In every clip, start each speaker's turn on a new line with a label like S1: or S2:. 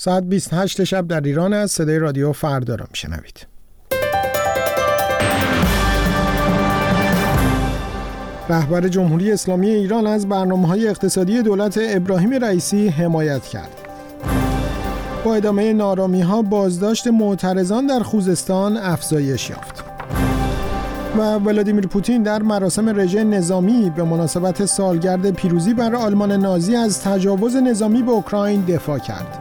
S1: ساعت 28 شب در ایران است. صدای رادیو فردا را میشنوید. رهبر جمهوری اسلامی ایران از برنامه‌های اقتصادی دولت ابراهیم رئیسی حمایت کرد. با ادامه نارامی‌ها بازداشت معترضان در خوزستان افزایش یافت. و ولادیمیر پوتین در مراسم رژه نظامی به مناسبت سالگرد پیروزی بر آلمان نازی از تجاوز نظامی به اوکراین دفاع کرد.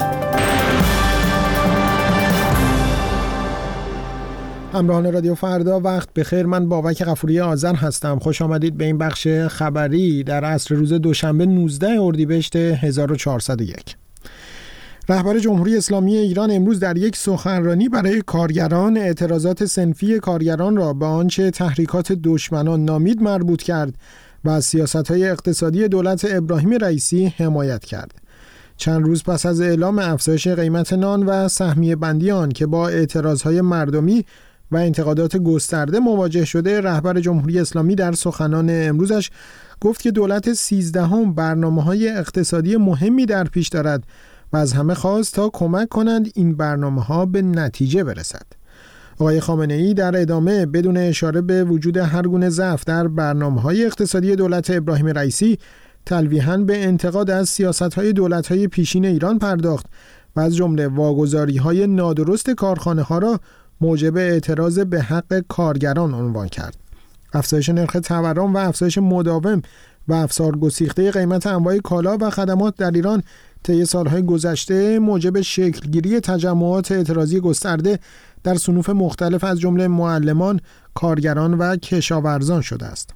S1: همراهان رادیو فردا، وقت بخیر. من بابک غفوری آذر هستم. خوش آمدید به این بخش خبری در عصر روز دوشنبه 19 اردیبهشت 1401. رهبر جمهوری اسلامی ایران امروز در یک سخنرانی برای کارگران اعتراضات صنفی کارگران را به آنچه تحریکات دشمنان نامید مربوط کرد و از سیاست‌های اقتصادی دولت ابراهیم رئیسی حمایت کرد. چند روز پس از اعلام افزایش قیمت نان و سهمیه بندی آن که با اعتراضهای مردمی و انتقادات گسترده مواجه شده، رهبر جمهوری اسلامی در سخنان امروزش گفت که دولت 13 برنامه‌های اقتصادی مهمی در پیش دارد و از همه خواست تا کمک کنند این برنامه‌ها به نتیجه برسد. آقای خامنه‌ای در ادامه بدون اشاره به وجود هر گونه ضعف در برنامه‌های اقتصادی دولت ابراهیم رئیسی تلویحاً به انتقاد از سیاست‌های دولت‌های پیشین ایران پرداخت و از جمله واگذاری‌های نادرست کارخانه‌ها را موجب اعتراض به حق کارگران عنوان کرد. افزایش نرخ تورم و افزایش مداوم و افزار گسیخته قیمت انواع کالا و خدمات در ایران طی سالهای گذشته موجب شکلگیری تجمعات اعتراضی گسترده در صنوف مختلف از جمله معلمان، کارگران و کشاورزان شده است.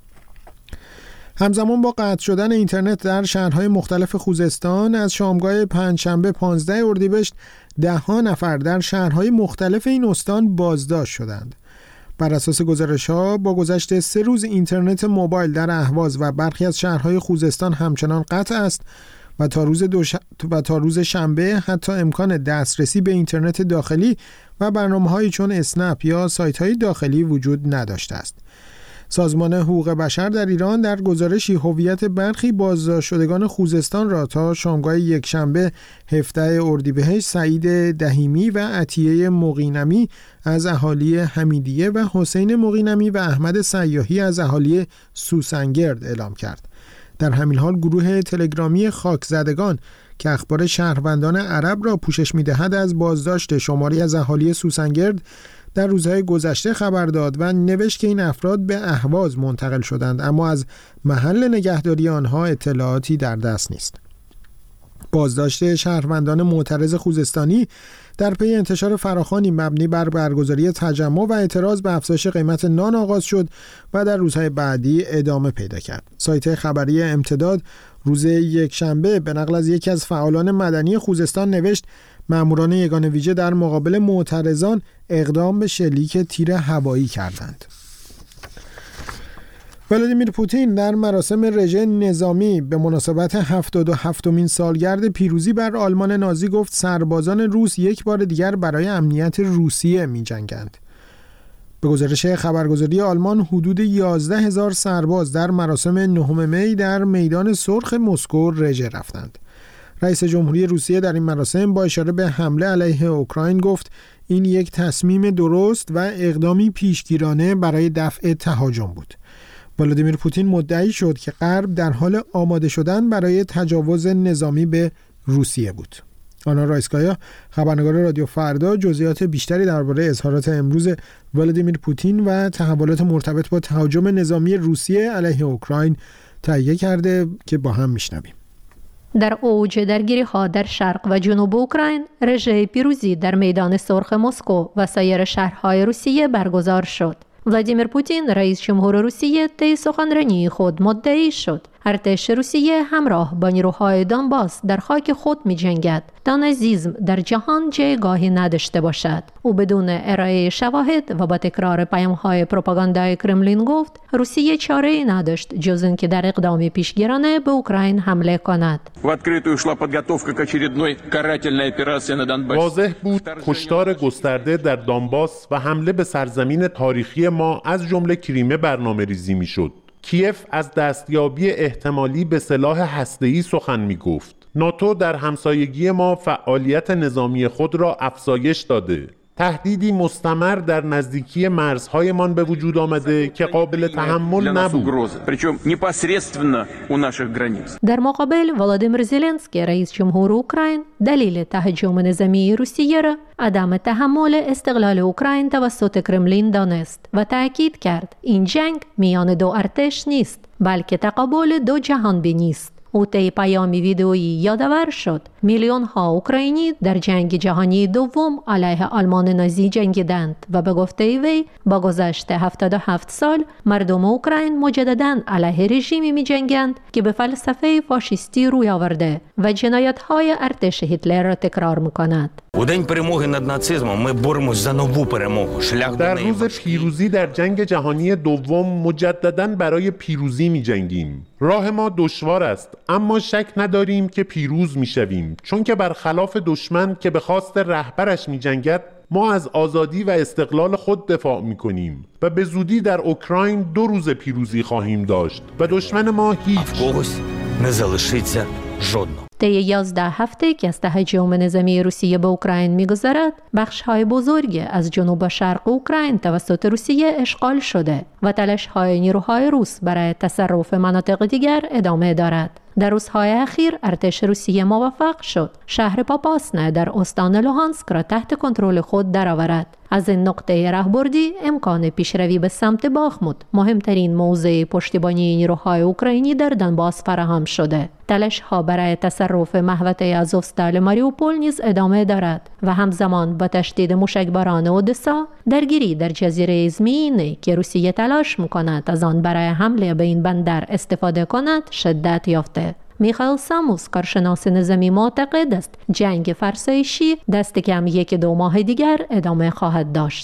S1: همزمان با قطع شدن اینترنت در شهرهای مختلف خوزستان از شامگاه پنجشنبه 15 اردیبهشت 10 نفر در شهرهای مختلف این استان بازداشت شدند. بر اساس گزارش‌ها با گذشت 3 روز اینترنت موبایل در اهواز و برخی از شهرهای خوزستان همچنان قطع است و تا روز شنبه حتی امکان دسترسی به اینترنت داخلی و برنامه‌هایی چون اسنپ یا سایت‌های داخلی وجود نداشته است. سازمان حقوق بشر در ایران در گزارشی هویت برخی بازداشت شدگان خوزستان را تا شامگاه یکشنبه 17 اردیبهشت سعید دهیمی و عطیه مقینمی از اهالی حمیدیه و حسین مقینمی و احمد سیاحی از اهالی سوسنگرد اعلام کرد. در همین حال گروه تلگرامی خاکزدگان که اخبار شهروندان عرب را پوشش می‌دهد از بازداشت شماری از اهالی سوسنگرد در روزهای گذشته خبر داد و نوشت که این افراد به اهواز منتقل شدند، اما از محل نگهداری آنها اطلاعاتی در دست نیست. بازداشت شهروندان معترض خوزستانی در پی انتشار فراخوانی مبنی بر برگزاری تجمع و اعتراض به افزایش قیمت نان آغاز شد و در روزهای بعدی ادامه پیدا کرد. سایت خبری امتداد روز یکشنبه به نقل از یکی از فعالان مدنی خوزستان نوشت ماموران یگان ویژه در مقابل معترضان اقدام به شلیک تیر هوایی کردند. ولادیمیر پوتین در مراسم رژه نظامی به مناسبت 77مین سالگرد پیروزی بر آلمان نازی گفت سربازان روس یک بار دیگر برای امنیت روسیه می‌جنگند. به گزارش خبرگزاری آلمان حدود 11,000 سرباز در مراسم 9 می در میدان سرخ مسکو رژه رفتند. رئیس جمهوری روسیه در این مراسم با اشاره به حمله علیه اوکراین گفت این یک تصمیم درست و اقدامی پیشگیرانه برای دفع تهاجم بود. ولادیمیر پوتین مدعی شد که غرب در حال آماده شدن برای تجاوز نظامی به روسیه بود. آنا رایسکایا، خبرنگار رادیو فردا، جزئیات بیشتری درباره اظهارات امروز ولادیمیر پوتین و تحولات مرتبط با تهاجم نظامی روسیه علیه اوکراین تهیه کرده که با هم میشنویم.
S2: در اوج درگیری‌ها در شرق و جنوب اوکراین، رژه پیروزی در میدان سرخ مسکو و سایر شهرهای روسیه برگزار شد. ولادیمیر پوتین رئیس جمهور روسیه طی سخنرانی خود مدعی شد ارتش روسیه همراه با نیروهای دونباس در خاک خود می‌جنگد تا نازیسم در جهان جایگاهی نداشته باشد. او بدون ارائه شواهد و با تکرار پیام‌های پروپاگاندای کرملین گفت روسیه چاره‌ای نداشت جز اینکه در اقدام پیشگیرانه به اوکراین حمله کند.
S3: واضح بود کشتار گسترده در دونباس و حمله به سرزمین تاریخی ما از جمله کریمه برنامه‌ریزی می‌شد. کیف از دستیابی احتمالی به سلاح هسته‌ای سخن می‌گفت. ناتو در همسایگی ما فعالیت نظامی خود را افزایش داده. تهدیدی مستمر در نزدیکی مرزهایمان به وجود آمده که قابل تحمل نبود.
S2: در مقابل ولادیمیر زلنسکی رئیس جمهور اوکراین دلیل تهاجم نظامی روسیه را عدم تحمل استقلال اوکراین توسط کرملین دانست و تأکید کرد این جنگ میان دو ارتش نیست بلکه تقابل دو جهانبینی است. او طی پیامی ویدئویی یادآور شد میلیون ها اوکراینی در جنگ جهانی دوم علیه آلمان نازی جنگیدند و به گفته وی با گذشت 77 سال مردم اوکراین مجدداً علیه رژیمی می جنگند که به فلسفه فاشیستی روی آورده و جنایت های ارتش هیتلر را تکرار می کند.
S4: У день перемоги над нацизмом ми боремось за нову перемогу. Шлях
S3: در روز پیروزی در جنگ جهانی دوم مجدداً برای پیروزی می جنگیم. راه ما دشوار است اما شک نداریم که پیروز می شویم چون که برخلاف دشمن که به خواست رهبرش می جنگد ما از آزادی و استقلال خود دفاع می کنیم و به زودی در اوکراین 2 روز پیروزی خواهیم داشت و دشمن ما هیچ.
S4: не залишиться жодного.
S2: طی 11 هفته که از تهاجم نظامی روسیه به اوکراین می‌گذرد، بخش‌های بزرگی از جنوب و شرق اوکراین توسط روسیه اشغال شده و تلاش‌های نیروهای روس برای تصرف مناطق دیگر ادامه دارد. در روزهای اخیر ارتش روسیه موفق شد شهر پاپاسنه در استان لوهانسک را تحت کنترل خود درآورد. از این نقطه راهبردی امکان پیشروی به سمت باخموت، مهمترین موضع پشتیبانی نیروهای اوکراینی در دنباس فراهم شده. تلاش‌ها برای تصرف محوطه آزوفستال ماریوپول نیز ادامه دارد و همزمان با تشدید موشکباران اودسا درگیری در جزیره ازمینه که روسیه تلاش می‌کند از آن برای حمله به این بندر استفاده کند شدت یافته. میخائیل ساموس کارشناس نظامی معتقد است جنگ فرسایشی دست کم 1-2 ماه دیگر ادامه خواهد داشت.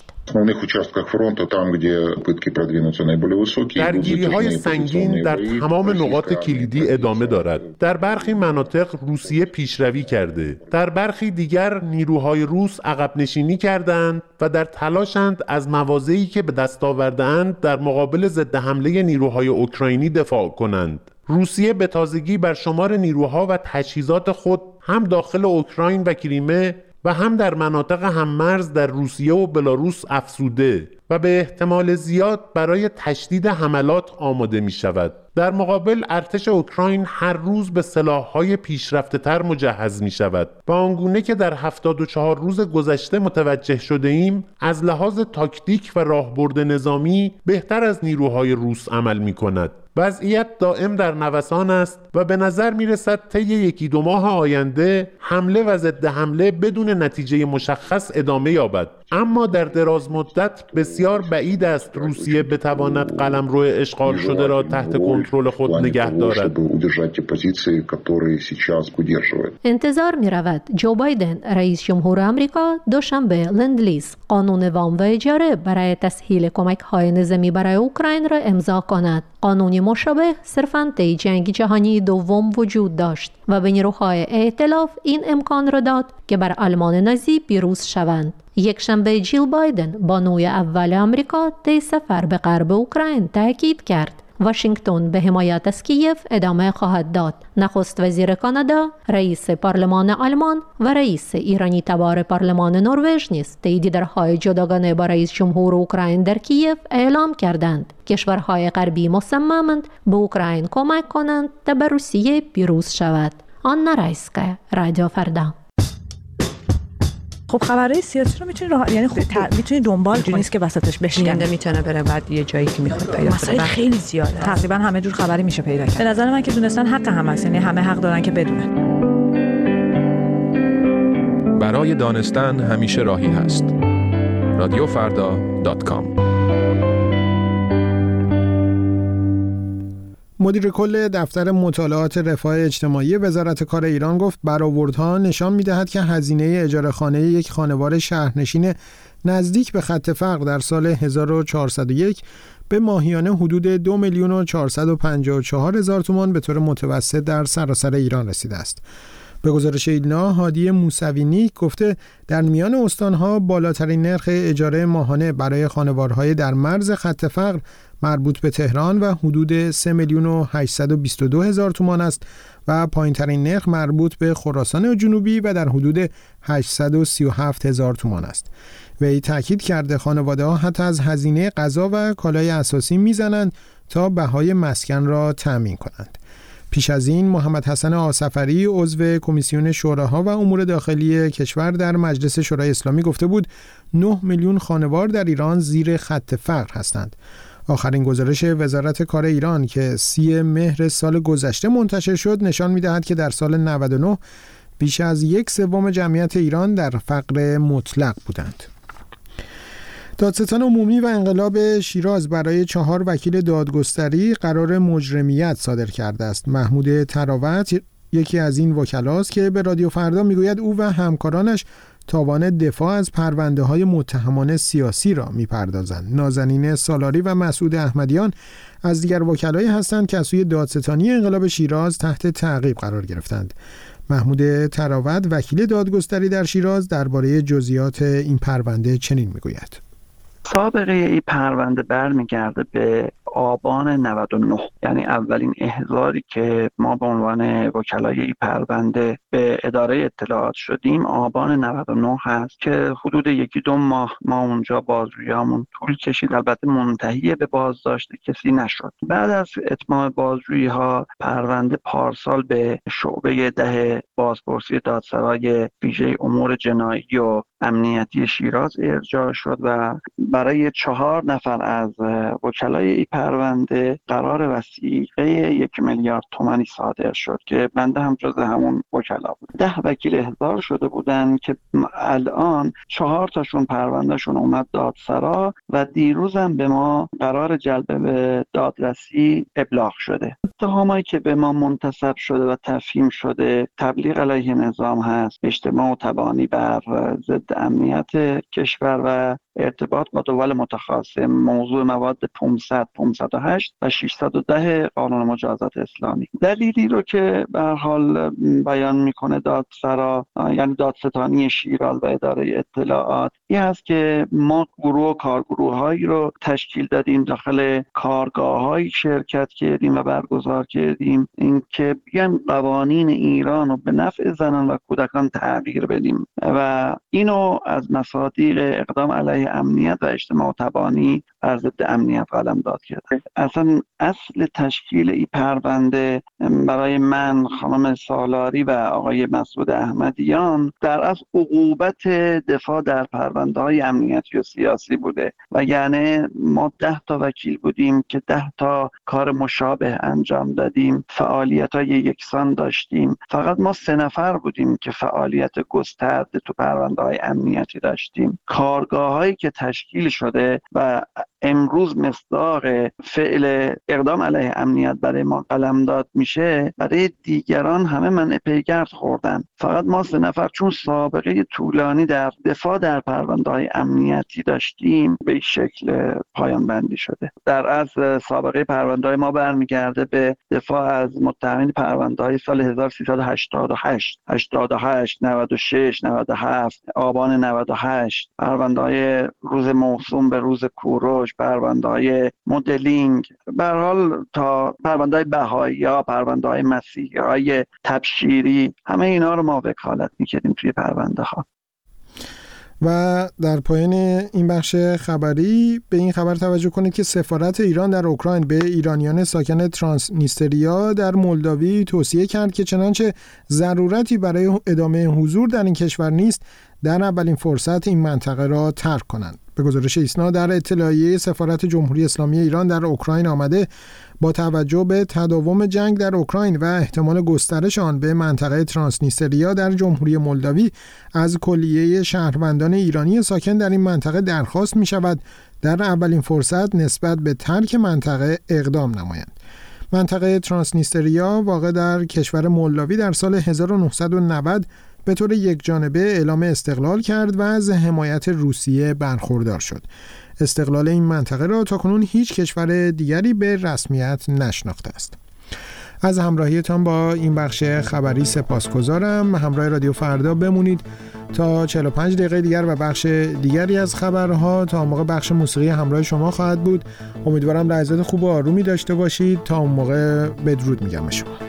S3: درگیری‌های سنگین در تمام نقاط کلیدی ادامه دارد. در برخی مناطق روسیه پیشروی کرده. در برخی دیگر نیروهای روس عقب نشینی کردند و در تلاشند از مواضعی که به دست آورده‌اند در مقابل ضد حمله نیروهای اوکراینی دفاع کنند. روسیه به تازگی بر شمار نیروها و تجهیزات خود هم داخل اوکراین و کریمه و هم در مناطق هممرز در روسیه و بلاروس افزوده و به احتمال زیاد برای تشدید حملات آماده می شود. در مقابل ارتش اوکراین هر روز به سلاح‌های پیشرفته‌تر مجهز می شود و آنگونه که در 74 روز گذشته متوجه شده ایم از لحاظ تاکتیک و راهبرد نظامی بهتر از نیروهای روس عمل می کند. وضعیت دائم در نوسان است و به نظر می رسد طی 1-2 ماه آینده حمله و ضد حمله بدون نتیجه مشخص ادامه یابد. اما در دراز مدت بسیار بعید است روسیه بتواند قلمرو اشغال شده را تحت کنترل خود نگه دارد.
S2: انتظار می رود جو بایدن رئیس جمهور آمریکا دوشنبه لندلیز قانون وام و اجاره برای تسهیل کمک های نظامی برای اوکراین را امضا کند. قانونی مشابه صرفاً طی جنگ جهانی دوم وجود داشت و به نیروهای ائتلاف این امکان را داد که بر آلمان نازی پیروز شوند. یکشنبه جیل بایدن بانوی اول آمریکا طی سفر به غرب اوکراین تاکید کرد واشنگتن به حمایت از کیف ادامه خواهد داد. نخست وزیر کانادا، رئیس پارلمان آلمان و رئیس ایرانی تبار پارلمان نروژ نیز طی دیدارهای جداگانه با رئیس جمهور اوکراین در کیف اعلام کردند کشورهای غربی مصممند به اوکراین کمک کنند تا بر روسیه پیروز شود. آنا رایسکا، رادیو فردا.
S5: خب خبرهای سیاسی رو میتونی یعنی میتونی دنبال کنی، نیست که وسطش بشکنه،
S6: میتونه بره بعد یه جایی که میخواد پیدا کنه.
S5: مسائل خیلی زیاده، تقریبا همه جور خبری میشه پیدا کرد. به نظر من که دونستن حق هم هست، یعنی همه حق دارن که بدونن.
S7: برای دانستن همیشه راهی هست. radiofarda.com.
S1: مدیر کل دفتر مطالعات رفاه اجتماعی وزارت کار ایران گفت برآوردها نشان می‌دهد که هزینه اجاره خانه یک خانوار شهرنشین نزدیک به خط فقر در سال 1401 به ماهیانه حدود 2,454,000 تومان به طور متوسط در سراسر ایران رسیده است. به گزارش ایلنا، هادی موسوینی گفته در میان استانها بالاترین نرخ اجاره ماهانه برای خانوارهای در مرز خط فقر مربوط به تهران و حدود 3,822,000 تومان است و پایین‌ترین نرخ مربوط به خراسان جنوبی و در حدود 837,000 تومان است. وی تاکید کرده خانواده‌ها حتی از هزینه غذا و کالای اساسی میزنند تا بهای مسکن را تأمین کنند. پیش از این محمد حسن آصفری عضو کمیسیون شوراها و امور داخلی کشور در مجلس شورای اسلامی گفته بود 9 میلیون خانوار در ایران زیر خط فقر هستند. آخرین گزارش وزارت کار ایران که 30 مهر سال گذشته منتشر شد نشان می‌دهد که در سال 99 بیش از 1/3 جمعیت ایران در فقر مطلق بودند. دادستان عمومی و انقلاب شیراز برای 4 وکیل دادگستری قرار مجرمیت صادر کرده است. محمود تراوت یکی از این وکلاست که به رادیو فردا میگوید او و همکارانش تاوان دفاع از پرونده‌های متهمان سیاسی را می‌پردازند. نازنین سالاری و مسعود احمدیان از دیگر وکلایی هستند که از سوی دادستانی انقلاب شیراز تحت تعقیب قرار گرفتند. محمود تراوت وکیل دادگستری در شیراز درباره جزئیات این پرونده چنین میگوید:
S8: سابقه این پرونده برمیگرده به آبان 99، یعنی اولین احضاری که ما به عنوان وکلای این پرونده به اداره اطلاعات شدیم آبان 99 هست که حدود 1-2 ماه ما اونجا بازجویی‌هامون طول کشید. البته منتهی به بازداشت کسی نشد. بعد از اتمام بازجویی‌ها پرونده پارسال به شعبه 10 بازپرسی دادسرای ویژه امور جنایی و امنیتی شیراز ارجاع شد و برای 4 نفر از وکلای این پرونده قرار وثیقه 1 میلیارد تومانی صادر شد که بنده هم جز همون وکلا بود. 10 وکیل احضار شده بودن که الان 4 تاشون پروندهشون اومد دادسرا و دیروز هم به ما قرار جلب به دادرسی ابلاغ شده. اتهامایی که به ما منتسب شده و تفهیم شده تبلیغ علیه نظام هست، اجتماع و تبانی بر ضد امنیت کشور و ارتباط با دول متخاصم، موضوع مواد 500، 508 و 610 قانون مجازات اسلامی. دلیلی رو که به هر حال بیان میکنه دادسرا، یعنی دادستانی شیراز و اداره اطلاعات، این هست که ما گروه و کارگروه‌هایی رو تشکیل دادیم، داخل کارگاه‌هایی شرکت کردیم و برگزار کردیم اینکه بیایم قوانین ایران رو به نفع زنان و کودکان تغییر بدیم و اینو از مصادیق اقدام علیه امنیت و اجتماع و تبانی بر ضد امنیت قلمداد کرده. اصلا اصل تشکیل این پرونده برای من، خانم سالاری و آقای مسعود احمدیان در از عقوبت دفاع در پرونده‌های امنیتی و سیاسی بوده و یعنی ما 10 تا وکیل بودیم که 10 تا کار مشابه انجام دادیم، فعالیت‌های یکسان داشتیم. فقط ما 3 نفر بودیم که فعالیت گسترده تو پرونده‌های امنیتی داشتیم. کارگاه‌هایی که تشکیل شده و امروز مصداق فعل اقدام علیه امنیت برای ما قلمداد میشه، برای دیگران همه منع پیگرد خوردن. فقط ما 3 نفر چون سابقه طولانی در دفاع در پرونده‌های امنیتی داشتیم به این شکل پایان بندی شده. در اصل سابقه پرونده‌های ما برمیگرده به دفاع از متهمین پرونده‌های سال 1388 88 96 97 آبان 98 پرونده‌های روز موسوم به روز کوروش، پرونده‌های مدلینگ، به هر حال تا پرونده‌های بهائی‌ها، پرونده‌های مسیحی‌های تبشیری، همه اینا رو ما وکالت می‌کردیم توی پرونده‌ها.
S1: و در پایان این بخش خبری به این خبر توجه کنید که سفارت ایران در اوکراین به ایرانیان ساکن ترانسنیستریا در مولداوی توصیه کرد که چنانچه ضرورتی برای ادامه حضور در این کشور نیست، در اولین فرصت این منطقه را ترک کنند. به گزارش ایسنا در اطلاعیه سفارت جمهوری اسلامی ایران در اوکراین آمده با توجه به تداوم جنگ در اوکراین و احتمال گسترش آن به منطقه ترانسنیستریا در جمهوری مولداوی از کلیه شهروندان ایرانی ساکن در این منطقه درخواست می شود در اولین فرصت نسبت به ترک منطقه اقدام نمایند. منطقه ترانسنیستریا واقع در کشور مولداوی در سال 1990 به طور یکجانبه اعلام استقلال کرد و از حمایت روسیه برخوردار شد. استقلال این منطقه را تاکنون هیچ کشور دیگری به رسمیت نشناخته است. از همراهیتان با این بخش خبری سپاسگزارم. همراه رادیو فردا بمونید تا 45 دقیقه دیگر و بخش دیگری از خبرها. تا موقع بخش موسیقی همراه شما خواهد بود. امیدوارم لحظات خوب و آرومی داشته باشید. تا اون موقع بدرود میگم به شما.